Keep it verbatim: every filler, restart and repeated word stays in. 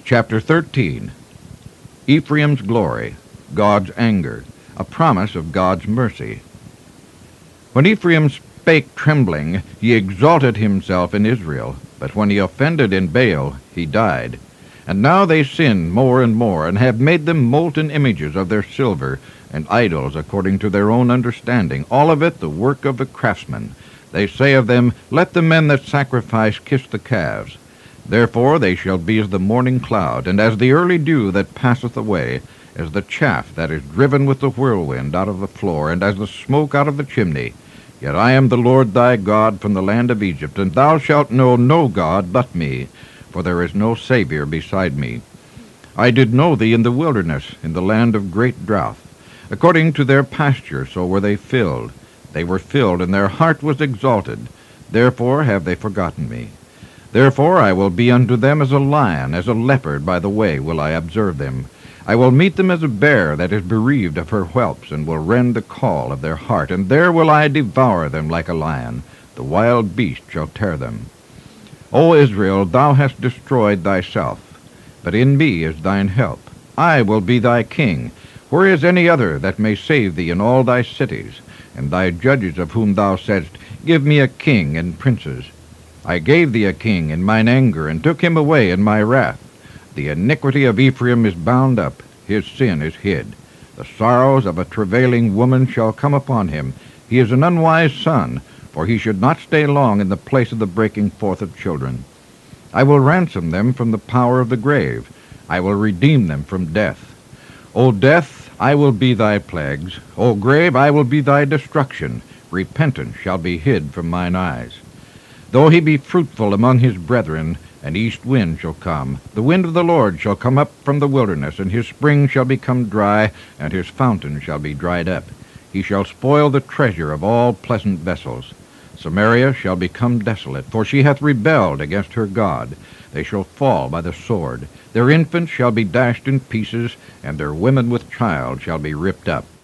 Chapter thirteen. Ephraim's glory, God's anger, a promise of God's mercy. When Ephraim spake trembling, he exalted himself in Israel, but when he offended in Baal, he died. And now they sin more and more, and have made them molten images of their silver, and idols according to their own understanding, all of it the work of the craftsman. They say of them, Let the men that sacrifice kiss the calves. Therefore they shall be as the morning cloud, and as the early dew that passeth away, as the chaff that is driven with the whirlwind out of the floor, and as the smoke out of the chimney. Yet I am the Lord thy God from the land of Egypt, and thou shalt know no God but me, for there is no Saviour beside me. I did know thee in the wilderness, in the land of great drought. According to their pasture so were they filled. They were filled, and their heart was exalted. Therefore have they forgotten me. Therefore I will be unto them as a lion, as a leopard by the way will I observe them. I will meet them as a bear that is bereaved of her whelps, and will rend the caul of their heart, and there will I devour them like a lion. The wild beast shall tear them. O Israel, thou hast destroyed thyself, but in me is thine help. I will be thy king. Where is any other that may save thee in all thy cities? And thy judges of whom thou saidst, Give me a king and princes. I gave thee a king in mine anger, and took him away in my wrath. The iniquity of Ephraim is bound up, his sin is hid. The sorrows of a travailing woman shall come upon him. He is an unwise son, for he should not stay long in the place of the breaking forth of children. I will ransom them from the power of the grave. I will redeem them from death. O death, I will be thy plagues. O grave, I will be thy destruction. Repentance shall be hid from mine eyes. Though he be fruitful among his brethren, an east wind shall come. The wind of the Lord shall come up from the wilderness, and his spring shall become dry, and his fountain shall be dried up. He shall spoil the treasure of all pleasant vessels. Samaria shall become desolate, for she hath rebelled against her God. They shall fall by the sword. Their infants shall be dashed in pieces, and their women with child shall be ripped up.